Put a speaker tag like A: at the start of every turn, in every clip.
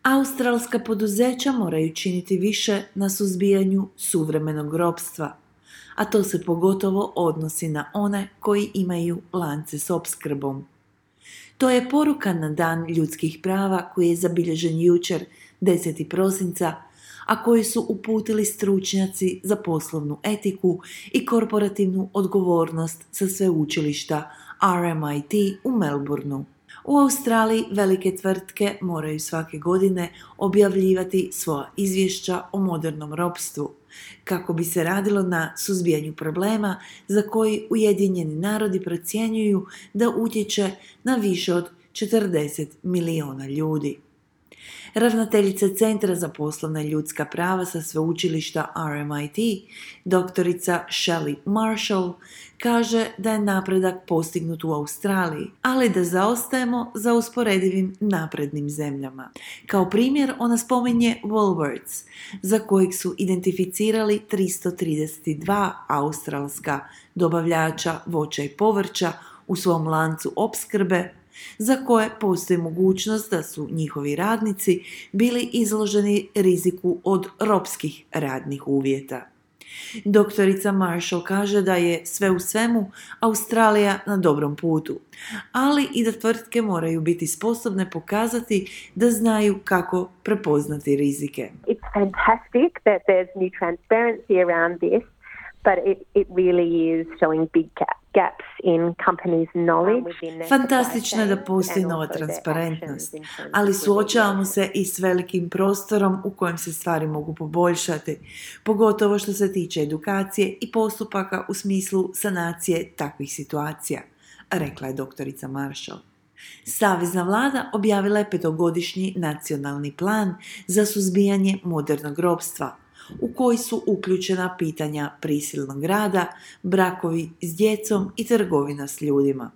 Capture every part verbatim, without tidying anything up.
A: Australska poduzeća moraju činiti više na suzbijanju suvremenog ropstva, a to se pogotovo odnosi na one koji imaju lance s opskrbom. To je poruka na Dan ljudskih prava koji je zabilježen jučer, desetog prosinca, a koji su uputili stručnjaci za poslovnu etiku i korporativnu odgovornost sa sveučilišta R M I T u Melbourneu. U Australiji velike tvrtke moraju svake godine objavljivati svoja izvješća o modernom ropstvu, kako bi se radilo na suzbijanju problema za koji Ujedinjeni narodi procjenjuju da utječe na više od četrdeset milijuna ljudi. Ravnateljica Centra za poslovna i ljudska prava sa sveučilišta R M I T, doktorica Shelley Marshall, kaže da je napredak postignut u Australiji, ali da zaostajemo za usporedivim naprednim zemljama. Kao primjer ona spominje Woolworths, za kojeg su identificirali tristo trideset dva australska dobavljača voća i povrća u svom lancu opskrbe, za koje postoji mogućnost da su njihovi radnici bili izloženi riziku od ropskih radnih uvjeta. Doktorica Marshall kaže da je sve u svemu Australija na dobrom putu, ali i da tvrtke moraju biti sposobne pokazati da znaju kako prepoznati rizike.
B: It's fantastic that there's new transparency around this. But it, it really is showing big gaps in companies' knowledge.
A: Fantastično je da postoji nova transparentnost, ali suočavamo se i s velikim prostorom u kojem se stvari mogu poboljšati, pogotovo što se tiče edukacije i postupaka u smislu sanacije takvih situacija, rekla je doktorica Marshall. Savezna vlada objavila je petogodišnji nacionalni plan za suzbijanje modernog ropstva, u koji su uključena pitanja prisilnog rada, brakovi s djecom i trgovina s ljudima.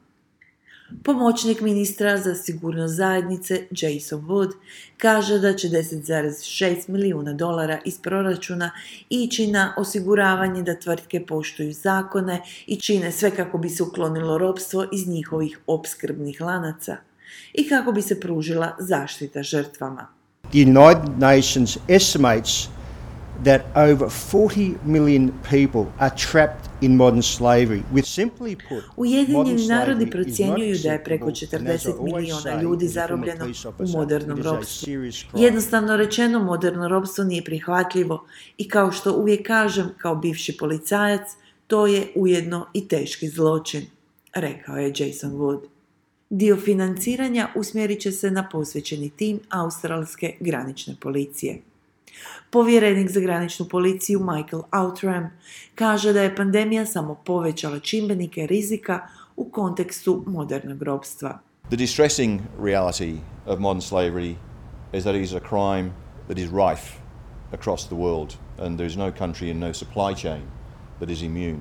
A: Pomoćnik ministra za sigurnost zajednice Jason Wood kaže da će deset zarez šest milijuna dolara iz proračuna ići na osiguravanje da tvrtke poštuju zakone i čine sve kako bi se uklonilo ropstvo iz njihovih opskrbnih lanaca i kako bi se pružila zaštita žrtvama.
C: The United Nations estimates that over forty million people are trapped in modern slavery, which simply put,
A: Ujedinjeni narodi procjenjuju da je preko četrdeset milijuna ljudi zarobljeno u modernom ropstvu. Jednostavno rečeno, moderno ropstvo nije prihvatljivo i kao što uvijek kažem, kao bivši policajac, to je ujedno i teški zločin, rekao je Jason Wood. Dio financiranja usmjerit će se na posvećeni tim australske granične policije. Povjerenik za graničnu policiju Michael Outram kaže da je pandemija samo povećala čimbenike rizika u kontekstu modernog ropstva.
D: The distressing reality of modern slavery is that it is a crime that is rife across the world and there is no country and no supply chain that is immune.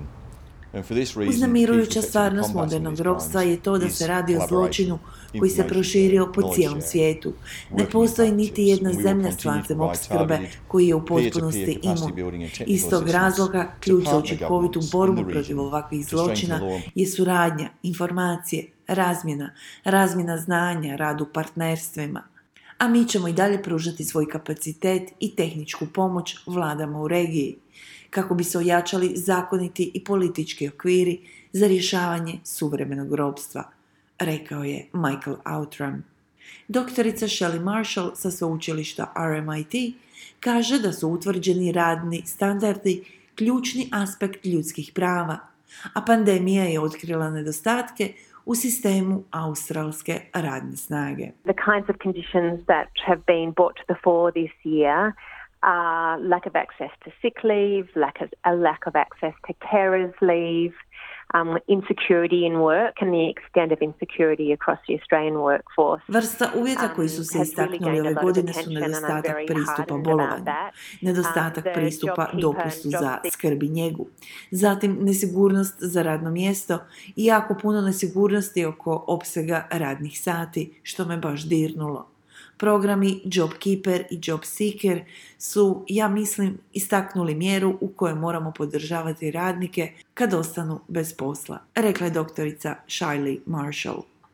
A: Uznemirujuća stvarnost modernog ropstva je to da se radi o zločinu koji se proširio po cijelom svijetu. Ne postoji niti jedna zemlja s lancem opskrbe koji je u potpunosti imun. Iz tog razloga ključ za učinkovitu borbu protiv ovakvih zločina je suradnja, informacije, razmjena, razmjena znanja, rad u partnerstvima. A mi ćemo i dalje pružati svoj kapacitet i tehničku pomoć vladama u regiji, kako bi se ojačali zakoniti i politički okviri za rješavanje suvremenog ropstva, rekao je Michael Outram. Doktorica Shelley Marshall sa sveučilišta R M I T kaže da su utvrđeni radni standardi ključni aspekt ljudskih prava, a pandemija je otkrila nedostatke u sistemu australske radne snage.
B: The kinds of conditions that have been brought to the fore this year are lack of access to sick leave, lack of, a lack of access to carers leave, um, insecurity in work and the extent of insecurity across the Australian workforce.
A: Vrsta uvjeta koji su se istaknuli ove godine su nedostatak pristupa bolovanju, nedostatak pristupa dopustu za skrb i njegu, zatim nesigurnost za radno mjesto i jako puno nesigurnosti oko opsega radnih sati, što me baš dirnulo. Programi JobKeeper i JobSeeker su, ja mislim, istaknuli mjeru u kojoj moramo podržavati radnike kad ostanu bez posla, rekla je doktorica Shelley Marshall.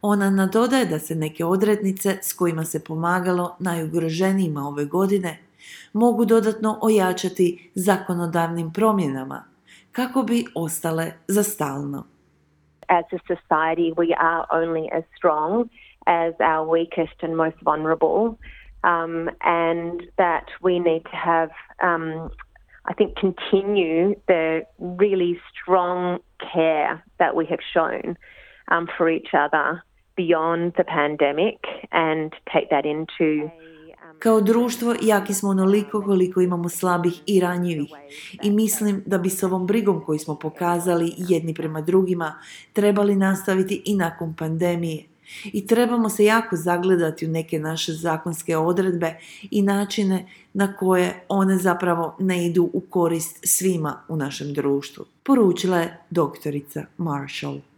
A: Ona nadodaje da se neke odrednice s kojima se pomagalo najugroženijima ove godine mogu dodatno ojačati zakonodavnim promjenama kako bi ostale za stalno.
B: As a society, we are only as strong as our weakest and most vulnerable, um, and that we need to have, um, I think, continue the really strong care that we have shown um, for each other beyond the pandemic and take that into...
A: Kao društvo jaki smo onoliko koliko imamo slabih i ranjivih i mislim da bi s ovom brigom koju smo pokazali jedni prema drugima trebali nastaviti i nakon pandemije. I trebamo se jako zagledati u neke naše zakonske odredbe i načine na koje one zapravo ne idu u korist svima u našem društvu, poručila je doktorica Marshall.